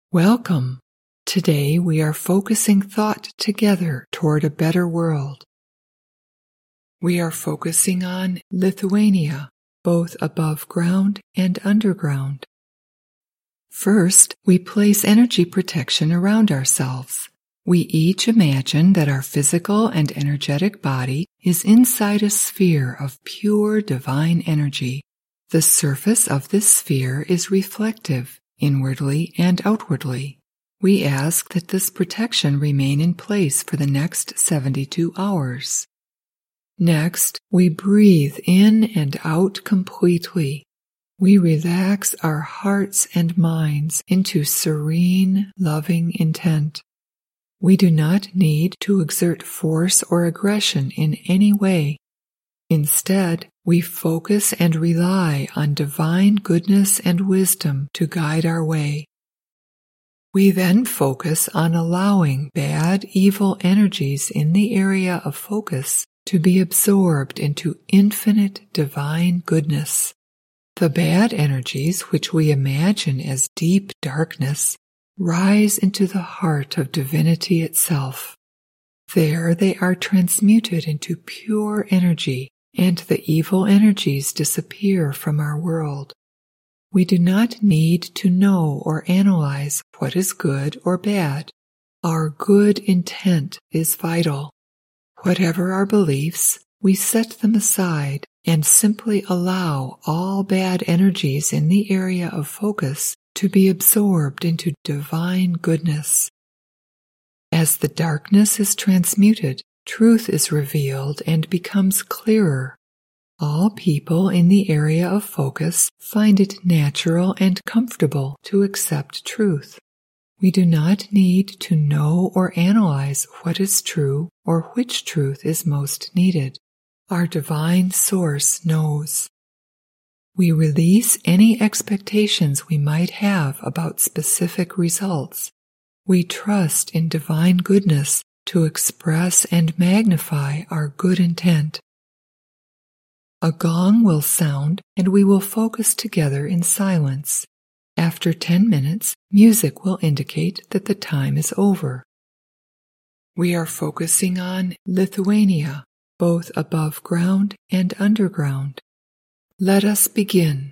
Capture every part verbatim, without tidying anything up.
Welcome. Today we are focusing thought together toward a better world. We are focusing on Lithuania, both above ground and underground. First, we place energy protection around ourselves. We each imagine that our physical and energetic body is inside a sphere of pure divine energy. The surface of this sphere is reflective, inwardly and outwardly. We ask that this protection remain in place for the next seventy-two hours. Next, we breathe in and out completely. We relax our hearts and minds into serene, loving intent. We do not need to exert force or aggression in any way. Instead, we focus and rely on divine goodness and wisdom to guide our way. We then focus on allowing bad, evil energies in the area of focus to be absorbed into infinite divine goodness. The bad energies, which we imagine as deep darkness, rise into the heart of divinity itself. There they are transmuted into pure energy, and the evil energies disappear from our world. We do not need to know or analyze what is good or bad. Our good intent is vital. Whatever our beliefs, we set them aside and simply allow all bad energies in the area of focus to be absorbed into divine goodness. As the darkness is transmuted, truth is revealed and becomes clearer. All people in the area of focus find it natural and comfortable to accept truth. We do not need to know or analyze what is true or which truth is most needed. Our divine source knows. We release any expectations we might have about specific results. We trust in divine goodness to express and magnify our good intent. A gong will sound and we will focus together in silence. After ten minutes, music will indicate that the time is over. We are focusing on Lithuania, both above ground and underground. Let us begin.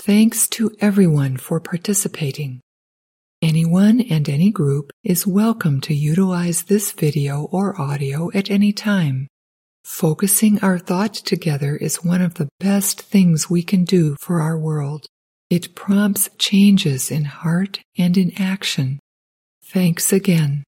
Thanks to everyone for participating. Anyone and any group is welcome to utilize this video or audio at any time. Focusing our thought together is one of the best things we can do for our world. It prompts changes in heart and in action. Thanks again.